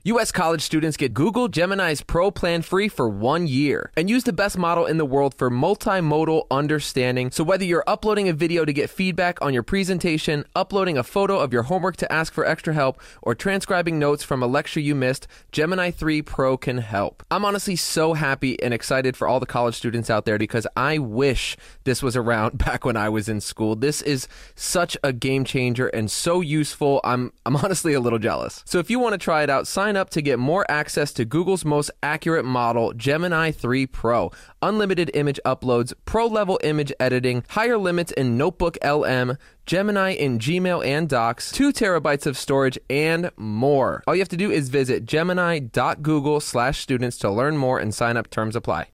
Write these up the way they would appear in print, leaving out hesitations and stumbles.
U.S. college students get Google Gemini's Pro plan free for 1 year and use the best model in the world for multimodal understanding. So whether you're uploading a video to get feedback on your presentation, uploading a photo of your homework to ask for extra help, or transcribing notes from a lecture you missed, Gemini 3 Pro can help. I'm honestly so happy and excited for all the college students out there because I wish this was around back when I was in school. This is such a game changer and so useful. I'm honestly a little jealous. So if you want to try it out, sign up to get more access to Google's most accurate model, Gemini 3 Pro. Unlimited image uploads, pro-level image editing, higher limits in Notebook LM, Gemini in Gmail and Docs, 2 terabytes of storage, and more. All you have to do is visit gemini.google/students to learn more and sign up. Terms apply.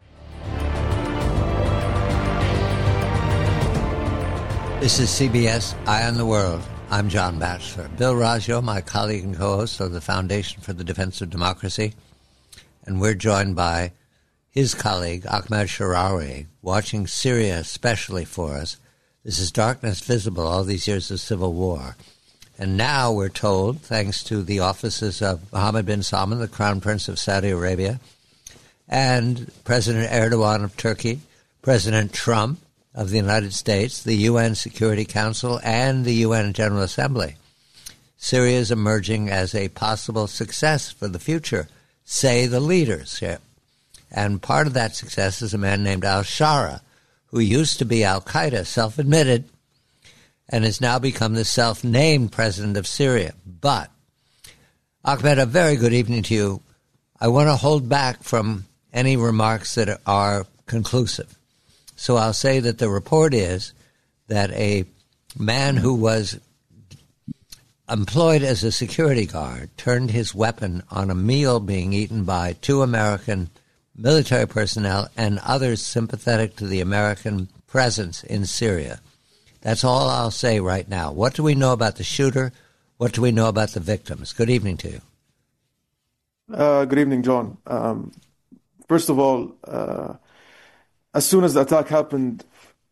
This is CBS Eye on the World. I'm John Batchelor. Bill Raggio, my colleague and co-host of the Foundation for the Defense of Democracy, and we're joined by his colleague, Ahmed Sharawi, watching Syria especially for us. This is darkness visible, all these years of civil war. And now we're told, thanks to the offices of Mohammed bin Salman, the Crown Prince of Saudi Arabia, and President Erdogan of Turkey, President Trump of the United States, the UN Security Council, and the UN General Assembly, Syria is emerging as a possible success for the future, say the leaders here. And part of that success is a man named al-Shara, who used to be al-Qaeda, self-admitted, and has now become the self-named president of Syria. But, Ahmed, a very good evening to you. I want to hold back from any remarks that are conclusive. So I'll say that the report is that a man who was employed as a security guard turned his weapon on a meal being eaten by 2 American military personnel and others sympathetic to the American presence in Syria. That's all I'll say right now. What do we know about the shooter? What do we know about the victims? Good evening to you. Good evening, John. First of all, as soon as the attack happened,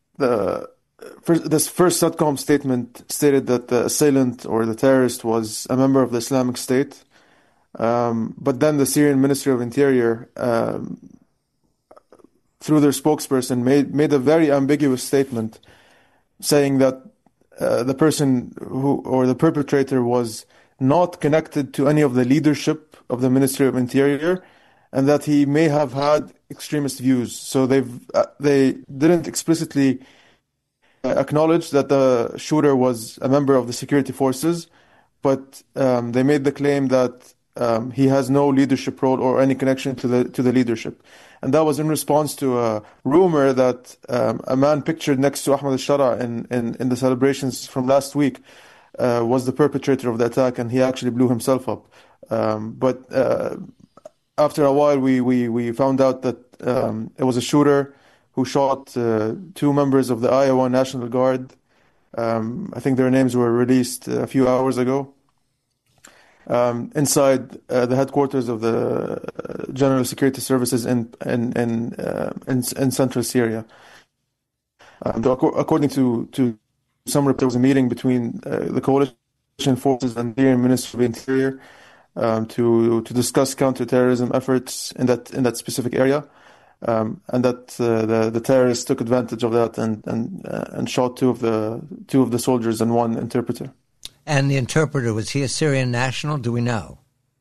this first SATCOM statement stated that the assailant or the terrorist was a member of the Islamic State. But then the Syrian Ministry of Interior, through their spokesperson, made a very ambiguous statement saying that the person or the perpetrator was not connected to any of the leadership of the Ministry of Interior, and that he may have had extremist views. So they didn't explicitly acknowledge that the shooter was a member of the security forces, but they made the claim that he has no leadership role or any connection to the leadership. And that was in response to a rumor that a man pictured next to Ahmed al-Shara in the celebrations from last week was the perpetrator of the attack, and he actually blew himself up. But after a while, we found out that it was a shooter who shot 2 members of the Iowa National Guard. I think their names were released a few hours ago. Inside the headquarters of the General Security Services in central Syria. According to some reports, there was a meeting between the coalition forces and the Syrian Ministry of Interior to discuss counterterrorism efforts in that specific area, and that the terrorists took advantage of that and shot two of the soldiers and 1 interpreter. And the interpreter, was he a Syrian national? Do we know?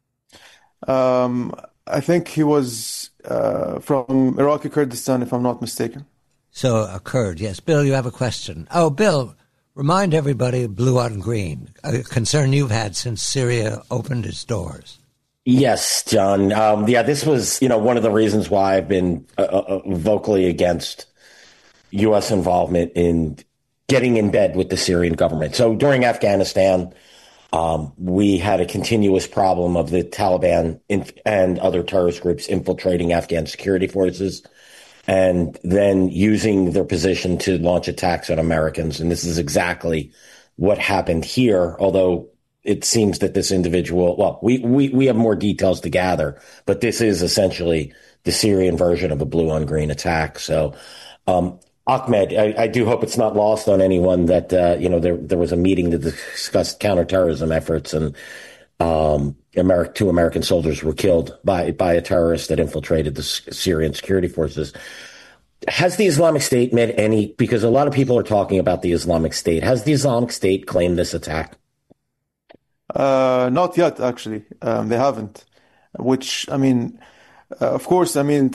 I think he was from Iraqi Kurdistan, if I'm not mistaken. So a Kurd, yes. Bill, you have a question. Oh, Bill, remind everybody of Blue on Green, a concern you've had since Syria opened its doors. Yes, John. This was, one of the reasons why I've been vocally against U.S. involvement in getting in bed with the Syrian government. So during Afghanistan, we had a continuous problem of the Taliban and other terrorist groups infiltrating Afghan security forces and then using their position to launch attacks on Americans. And this is exactly what happened here, although it seems that this individual, well, we have more details to gather, but this is essentially the Syrian version of a blue on green attack. So, Ahmed, I do hope it's not lost on anyone that, there was a meeting to discuss counterterrorism efforts. And Two American soldiers were killed by a terrorist that infiltrated the Syrian security forces. Has the Islamic State made any, because a lot of people are talking about the Islamic State, has the Islamic State claimed this attack? Not yet, actually. They haven't. Which, I mean, of course, I mean,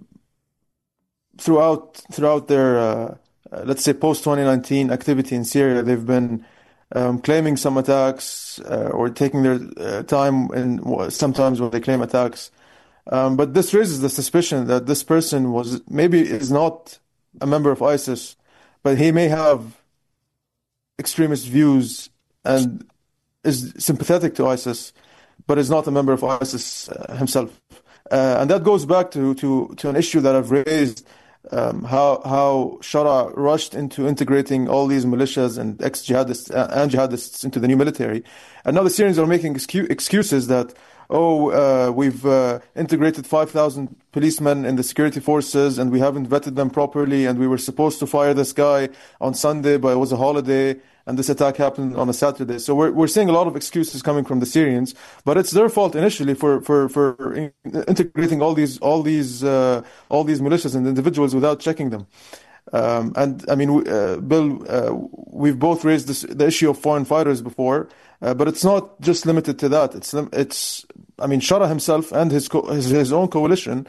throughout their, let's say, post-2019 activity in Syria, they've been claiming some attacks or taking their time, and sometimes when they claim attacks. But this raises the suspicion that this person is not a member of ISIS, but he may have extremist views and is sympathetic to ISIS, but is not a member of ISIS himself. And that goes back to an issue that I've raised, how Shara rushed into integrating all these militias and ex-jihadists and jihadists into the new military. And now the Syrians are making excuses that, we've integrated 5,000 policemen in the security forces and we haven't vetted them properly, and we were supposed to fire this guy on Sunday, but it was a holiday, and this attack happened on a Saturday. So we're seeing a lot of excuses coming from the Syrians, but it's their fault initially for integrating all these militias and individuals without checking them. And I mean, Bill, we've both raised the issue of foreign fighters before, but it's not just limited to that. I mean, Shara himself and his own coalition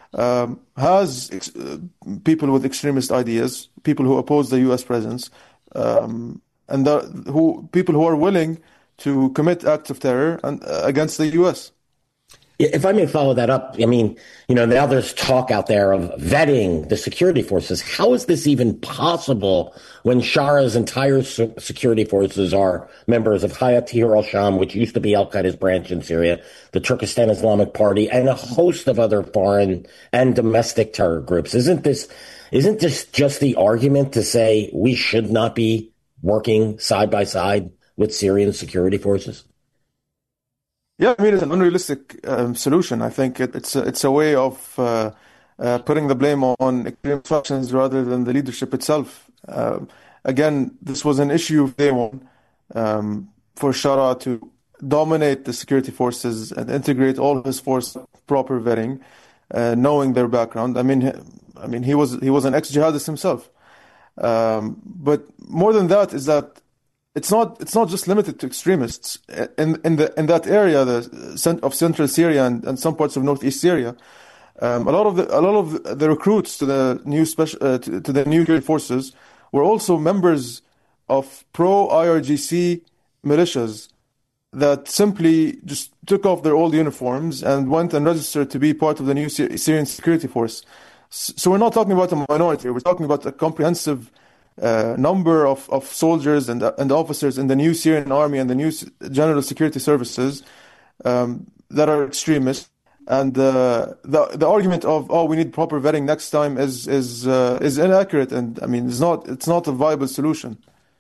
has people with extremist ideas, people who oppose the U.S. presence, and people who are willing to commit acts of terror against the U.S. If I may follow that up, I mean, now there's talk out there of vetting the security forces. How is this even possible when Shara's entire security forces are members of Hayat Tahrir al-Sham, which used to be al-Qaeda's branch in Syria, the Turkestan Islamic Party, and a host of other foreign and domestic terror groups? Isn't this just the argument to say we should not be working side by side with Syrian security forces? Yeah, I mean, it's an unrealistic solution. I think it's a way of putting the blame on extreme factions rather than the leadership itself. Again, this was an issue of day one for Shara to dominate the security forces and integrate all his force proper vetting, knowing their background. I mean, he was an ex-jihadist himself. But more than that is that it's not just limited to extremists in that area of central Syria and some parts of northeast Syria. A lot of the recruits to the new security forces were also members of pro-IRGC militias that simply just took off their old uniforms and went and registered to be part of the new Syrian security force. So we're not talking about a minority. We're talking about a comprehensive number of soldiers and officers in the new Syrian army and the new general security services that are extremists. And the argument of we need proper vetting next time is inaccurate, and I mean it's not a viable solution.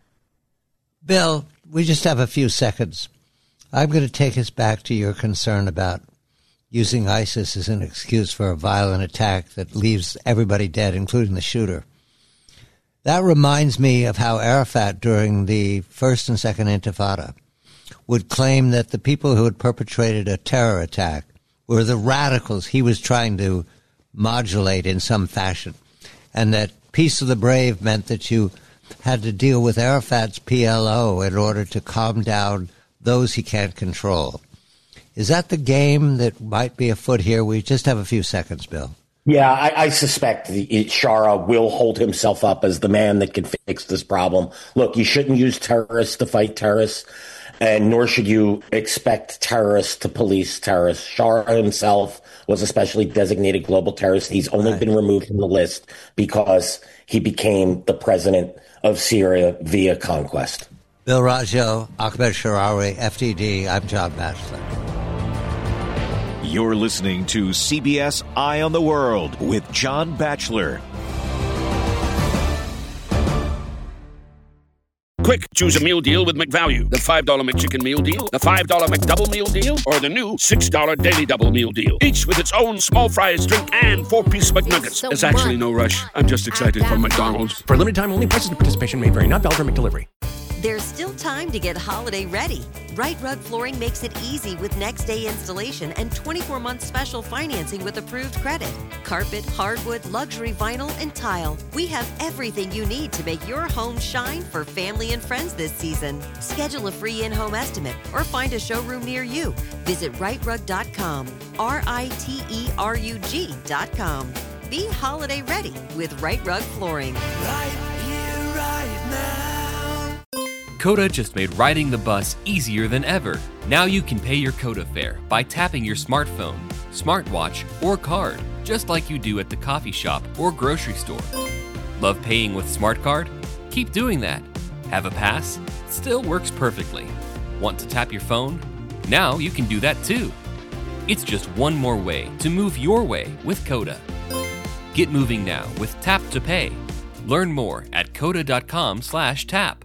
Bill, we just have a few seconds. I'm going to take us back to your concern about using ISIS as an excuse for a violent attack that leaves everybody dead, including the shooter. That reminds me of how Arafat, during the first and second Intifada, would claim that the people who had perpetrated a terror attack were the radicals he was trying to modulate in some fashion, and that peace of the brave meant that you had to deal with Arafat's PLO in order to calm down those he can't control. Is that the game that might be afoot here? We just have a few seconds, Bill. Yeah, I suspect Shara will hold himself up as the man that can fix this problem. Look, you shouldn't use terrorists to fight terrorists, and nor should you expect terrorists to police terrorists. Shara himself was a specially designated global terrorist. He's only been removed from the list because he became the president of Syria via conquest. Bill Raggio, Ahmed Sharawi, FDD. I'm John Batchelor. You're listening to CBS Eye on the World with John Batchelor. Quick, choose a meal deal with McValue. The $5 McChicken meal deal, the $5 McDouble meal deal, or the new $6 Daily Double meal deal. Each with its own small fries, drink, and 4-piece McNuggets. There's actually no rush. I'm just excited for McDonald's. For limited time only, prices and participation may vary. Not valid for McDelivery. There's still time to get holiday ready. Right Rug Flooring makes it easy with next-day installation and 24-month special financing with approved credit. Carpet, hardwood, luxury vinyl, and tile. We have everything you need to make your home shine for family and friends this season. Schedule a free in-home estimate or find a showroom near you. Visit rightrug.com, RITERUG.com. Be holiday ready with Right Rug Flooring. Right here, right now. Coda just made riding the bus easier than ever. Now you can pay your Coda fare by tapping your smartphone, smartwatch, or card, just like you do at the coffee shop or grocery store. Love paying with Smart Card? Keep doing that. Have a pass? Still works perfectly. Want to tap your phone? Now you can do that too. It's just one more way to move your way with Coda. Get moving now with Tap to Pay. Learn more at coda.com/tap.